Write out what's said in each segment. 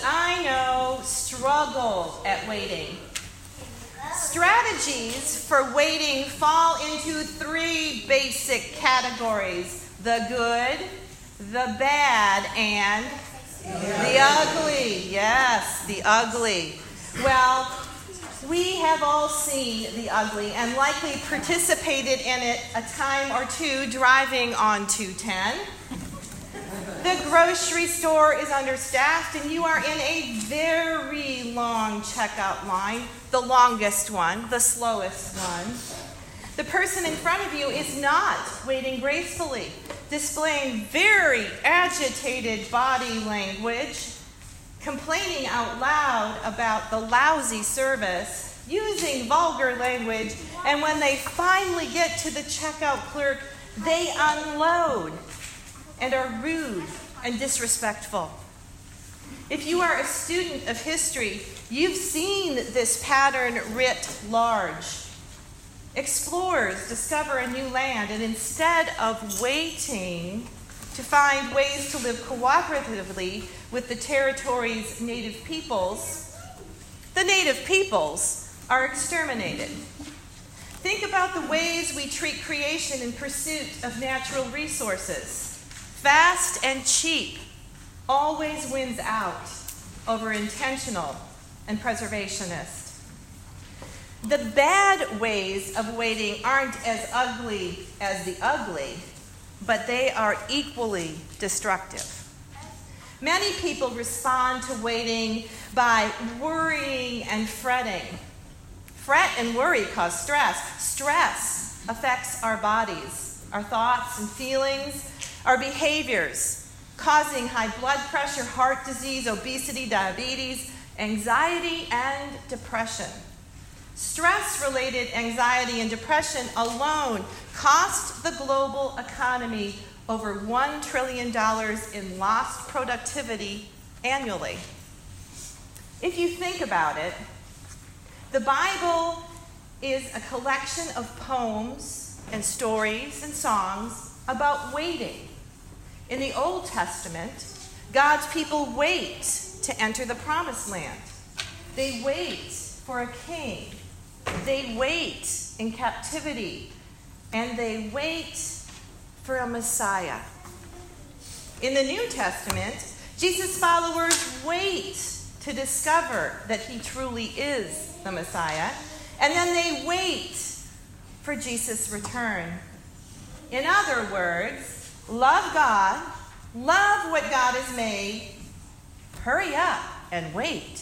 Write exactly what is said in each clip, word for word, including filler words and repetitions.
I know, struggle at waiting. Strategies for waiting fall into three basic categories: the good, the bad, and the ugly. Yes, the ugly. Well, we have all seen the ugly and likely participated in it a time or two driving on two ten. The grocery store is understaffed and you are in a very long checkout line, the longest one, the slowest one. The person in front of you is not waiting gracefully, displaying very agitated body language, complaining out loud about the lousy service, using vulgar language, and when they finally get to the checkout clerk, they unload and are rude and disrespectful. If you are a student of history, you've seen this pattern writ large. Explorers discover a new land, and instead of waiting to find ways to live cooperatively with the territory's native peoples, the native peoples are exterminated. Think about the ways we treat creation in pursuit of natural resources. Fast and cheap always wins out over intentional and preservationist. The bad ways of waiting aren't as ugly as the ugly, but they are equally destructive. Many people respond to waiting by worrying and fretting. Fret and worry cause stress. Stress affects our bodies, our thoughts and feelings, our behaviors, causing high blood pressure, heart disease, obesity, diabetes, anxiety, and depression. Stress-related anxiety and depression alone cost the global economy over one trillion dollars in lost productivity annually. If you think about it, the Bible is a collection of poems and stories and songs about waiting. In the Old Testament, God's people wait to enter the promised land. They wait for a king. They wait in captivity. And they wait for a Messiah. In the New Testament, Jesus' followers wait to discover that he truly is the Messiah. And then they wait for Jesus' return. In other words, love God, love what God has made, hurry up and wait.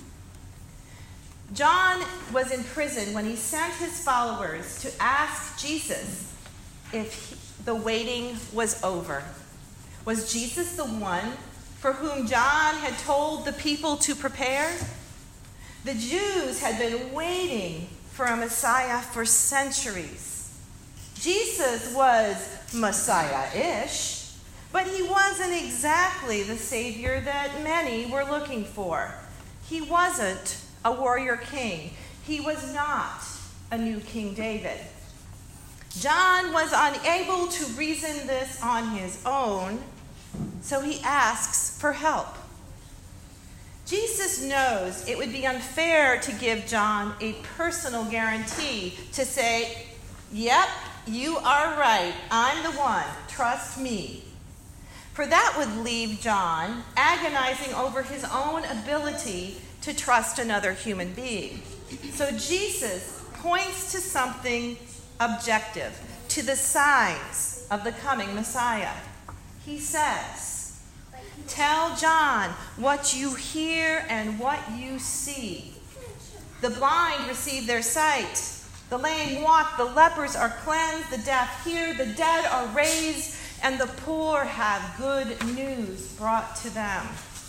John was in prison when he sent his followers to ask Jesus if he, the waiting was over. Was Jesus the one for whom John had told the people to prepare? The Jews had been waiting for a Messiah for centuries. Jesus was Messiah-ish, but he wasn't exactly the Savior that many were looking for. He wasn't a warrior king. He was not a new King David. John was unable to reason this on his own, so he asks for help. Jesus knows it would be unfair to give John a personal guarantee to say, yep, you are right, I'm the one, trust me. For that would leave John agonizing over his own ability to trust another human being. So Jesus points to something objective, to the signs of the coming Messiah. He says, tell John what you hear and what you see. The blind receive their sight. The lame walk, the lepers are cleansed, the deaf hear, the dead are raised, and the poor have good news brought to them.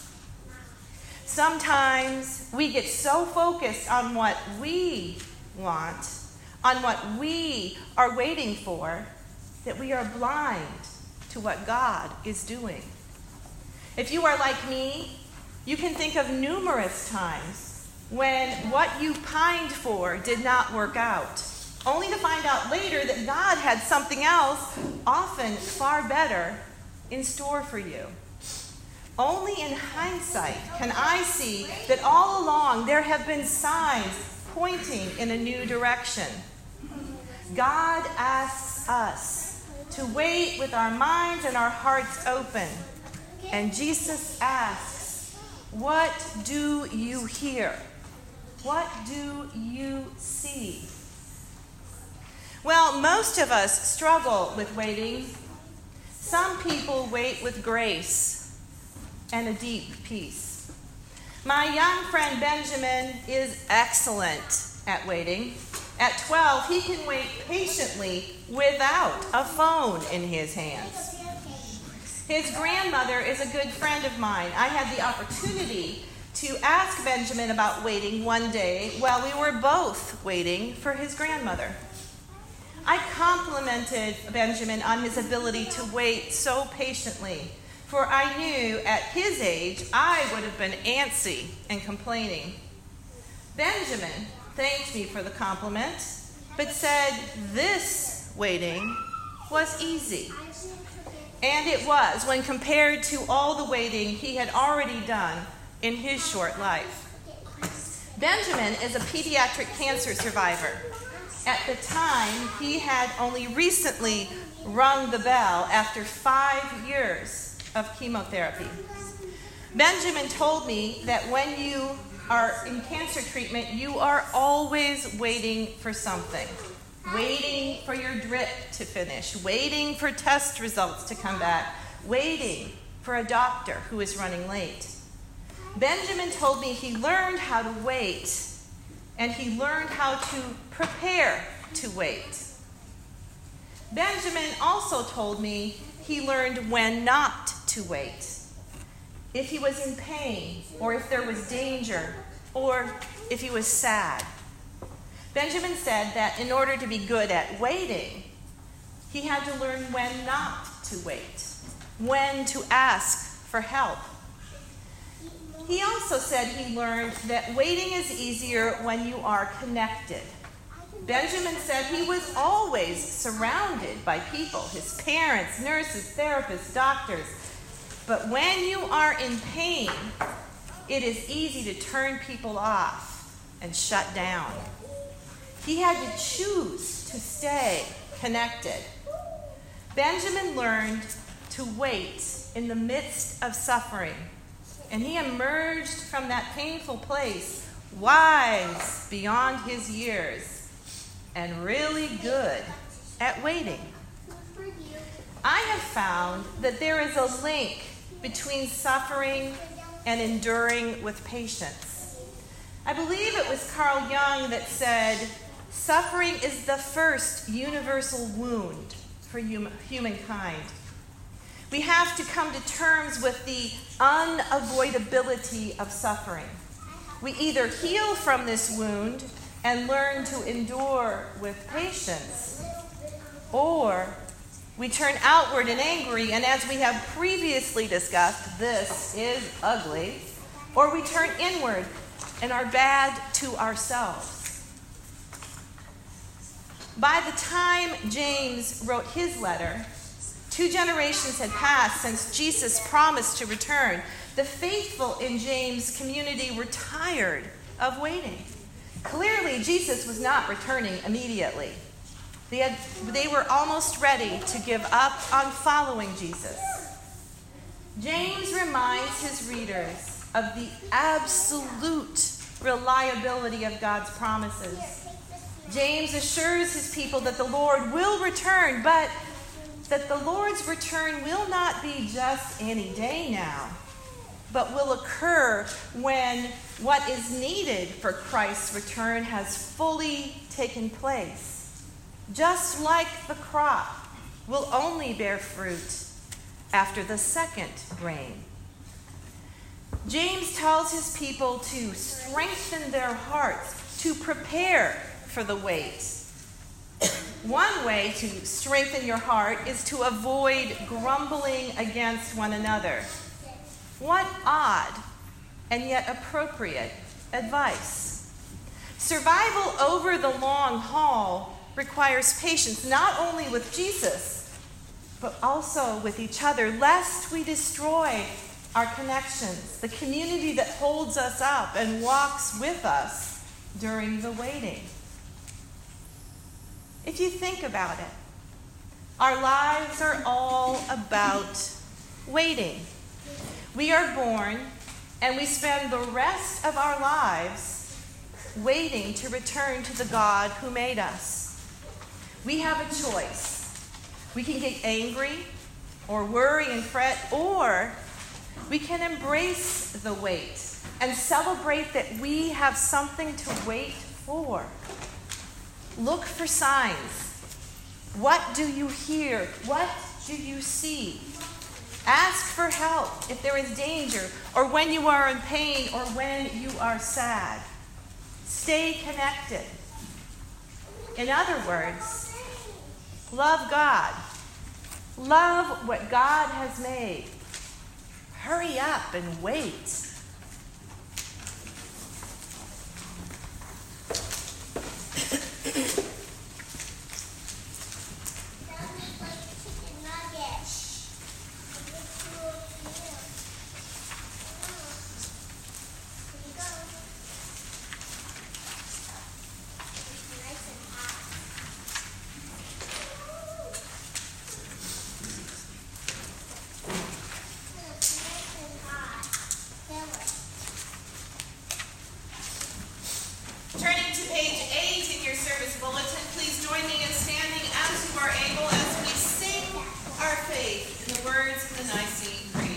Sometimes we get so focused on what we want, on what we are waiting for, that we are blind to what God is doing. If you are like me, you can think of numerous times when what you pined for did not work out, only to find out later that God had something else, often far better, in store for you. Only in hindsight can I see that all along there have been signs pointing in a new direction. God asks us to wait with our minds and our hearts open. And Jesus asks, what do you hear? What do you see? Well, most of us struggle with waiting. Some people wait with grace and a deep peace. My young friend Benjamin is excellent at waiting. At twelve, he can wait patiently without a phone in his hands. His grandmother is a good friend of mine. I had the opportunity to ask Benjamin about waiting one day while we were both waiting for his grandmother. I complimented Benjamin on his ability to wait so patiently, for I knew at his age I would have been antsy and complaining. Benjamin thanked me for the compliment, but said this waiting was easy. And it was when compared to all the waiting he had already done in his short life. Benjamin is a pediatric cancer survivor. At the time, he had only recently rung the bell after five years of chemotherapy. Benjamin told me that when you are in cancer treatment, you are always waiting for something. Waiting for your drip to finish, waiting for test results to come back, waiting for a doctor who is running late. Benjamin told me he learned how to wait, and he learned how to prepare to wait. Benjamin also told me he learned when not to wait. If he was in pain, or if there was danger, or if he was sad. Benjamin said that in order to be good at waiting, he had to learn when not to wait, when to ask for help. He also said he learned that waiting is easier when you are connected. Benjamin said he was always surrounded by people, his parents, nurses, therapists, doctors. But when you are in pain, it is easy to turn people off and shut down. He had to choose to stay connected. Benjamin learned to wait in the midst of suffering, and he emerged from that painful place wise beyond his years and really good at waiting. I have found that there is a link between suffering and enduring with patience. I believe it was Carl Jung that said, suffering is the first universal wound for hum- humankind. We have to come to terms with the unavoidability of suffering. We either heal from this wound and learn to endure with patience, or we turn outward and angry, and as we have previously discussed, this is ugly, or we turn inward and are bad to ourselves. By the time James wrote his letter, two generations had passed since Jesus promised to return. The faithful in James' community were tired of waiting. Clearly, Jesus was not returning immediately. They, had, they were almost ready to give up on following Jesus. James reminds his readers of the absolute reliability of God's promises. James assures his people that the Lord will return, but that the Lord's return will not be just any day now, but will occur when what is needed for Christ's return has fully taken place. Just like the crop will only bear fruit after the second rain. James tells his people to strengthen their hearts, to prepare for the wait. One way to strengthen your heart is to avoid grumbling against one another. What odd and yet appropriate advice. Survival over the long haul requires patience, not only with Jesus, but also with each other, lest we destroy our connections, the community that holds us up and walks with us during the waiting. If you think about it, our lives are all about waiting. We are born and we spend the rest of our lives waiting to return to the God who made us. We have a choice. We can get angry or worry and fret, or we can embrace the wait and celebrate that we have something to wait for. Look for signs. What do you hear? What do you see? Ask for help if there is danger, or when you are in pain, or when you are sad. Stay connected. In other words, love God. Love what God has made. Hurry up and wait. Turning to page eight in your service bulletin, please join me in standing as you are able as we sing our faith in the words of the Nicene Creed.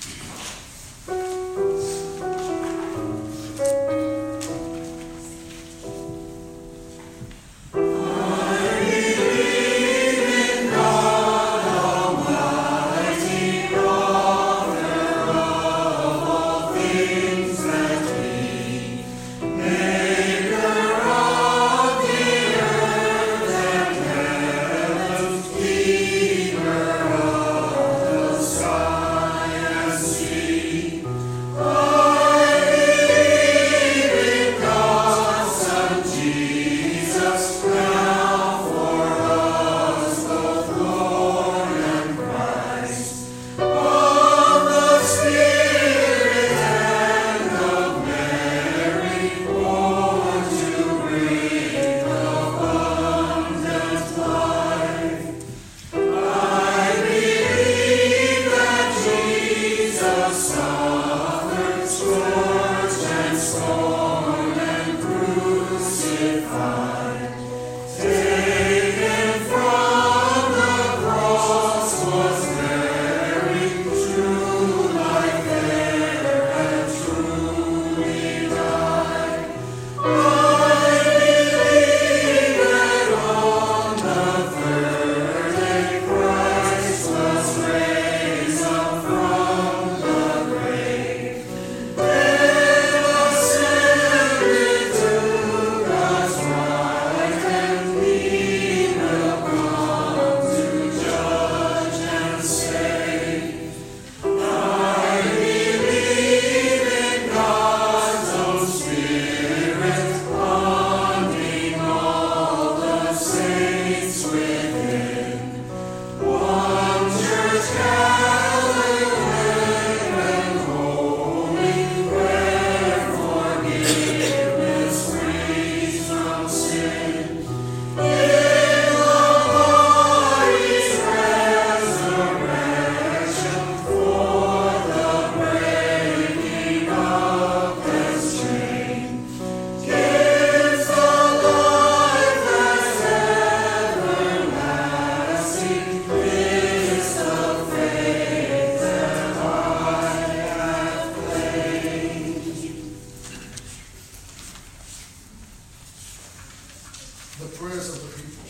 The prayers of the people.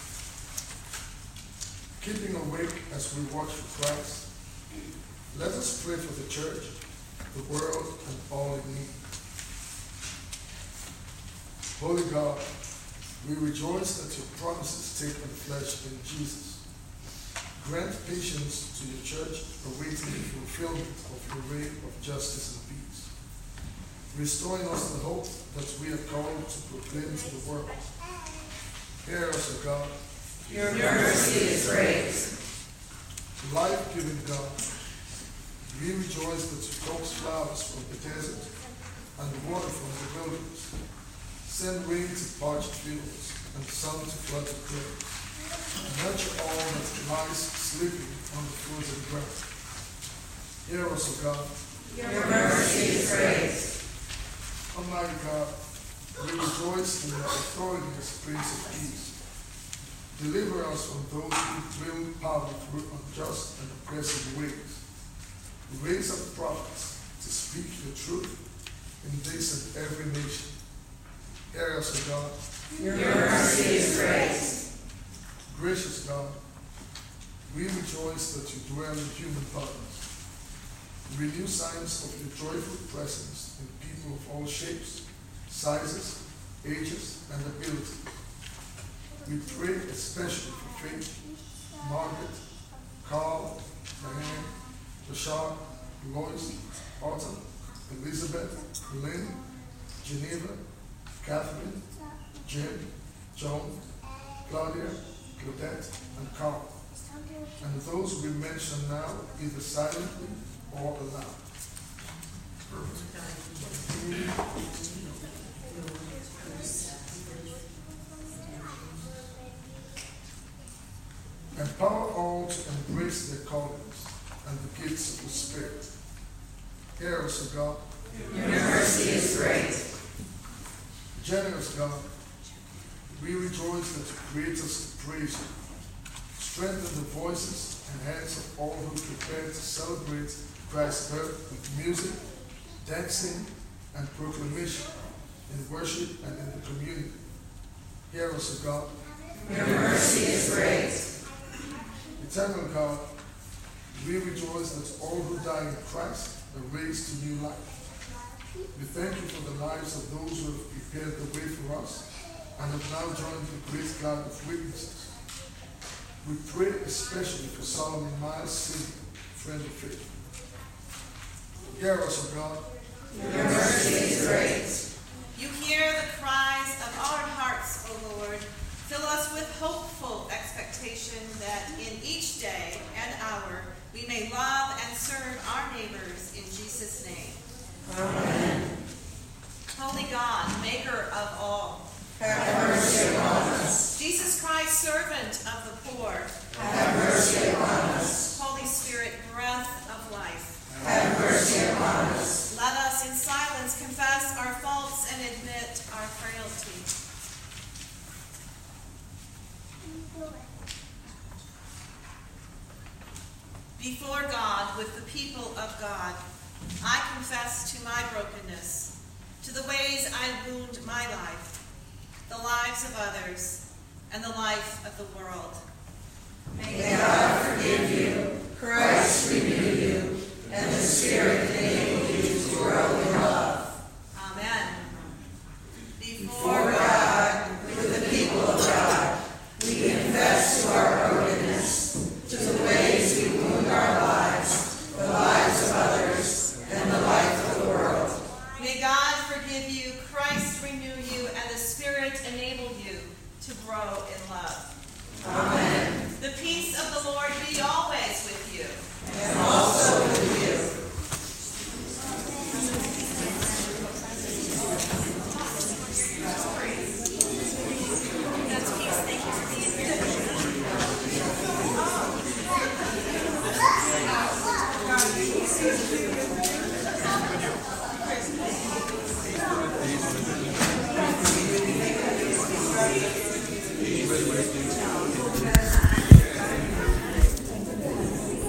Keeping awake as we watch for Christ, let us pray for the church, the world, and all in need. Holy God, we rejoice that your promises take on flesh in Jesus. Grant patience to your church, awaiting the fulfillment of your reign of justice and peace, restoring us the hope that we are called to proclaim to the world. Hear us, O God. Your mercy is great. Life-giving God, We rejoice that you coax flowers from the desert and the water from the wilderness. Send rain to parched fields and sun to flood the graves. Nurture all that lies sleeping on the frozen ground. Hear us, O God. Your mercy is great. Almighty God, we rejoice in your authority as Prince of Peace. Deliver us from those who wield power through unjust and oppressive ways. Raise up prophets to speak your truth in this and every nation. Hear us, O God. Your mercy is great. Gracious God, we rejoice that you dwell in human bodies. Renew signs of your joyful presence in people of all shapes, sizes, ages, and abilities. We pray especially for Faith, Margaret, Carl, Diane, Rashad, Lois, Autumn, Elizabeth, Lynn, Geneva, Catherine, Jim, Joan, Claudia, Claudette, and Carl, and those we mention now, either silently or aloud. Empower all to embrace their callings and the gifts of the Spirit. Hear us, O God. Your mercy is great. Generous God, we rejoice that you create us to praise you. Strengthen the voices and hands of all who prepare to celebrate Christ's birth with music, dancing, and proclamation in worship and in the community. Hear us, O God. Your mercy is great. Eternal God, we rejoice that all who die in Christ are raised to new life. We thank you for the lives of those who have prepared the way for us and have now joined the great cloud of witnesses. We pray especially for Solomon Miles Senior, friend of faith. Hear us, O God. Your mercy is great. You hear the cries of our hearts, O Lord. Fill us with hopeful expectation that in each day and hour we may love and serve our neighbors in Jesus' name. Amen. Holy God, maker of all, Have mercy upon us. Jesus Christ, servant of the poor, Have mercy upon us. Holy Spirit, breath of life, Have mercy upon us. let us in silence confess our faults and admit our frailty. Before God, with the people of God, I confess to my brokenness, to the ways I wound my life, the lives of others, and the life of the world. May God forgive you, Christ renew you, and the Spirit enable you to grow in love. Amen. Before God, with the people of God, we confess to our brokenness, to the ways we wound our lives, the lives of others, and the life of the world. May God forgive you, Christ renew you, and the Spirit enable you to grow in love. Amen. The peace of the Lord be always with you. And also with you. Thank you.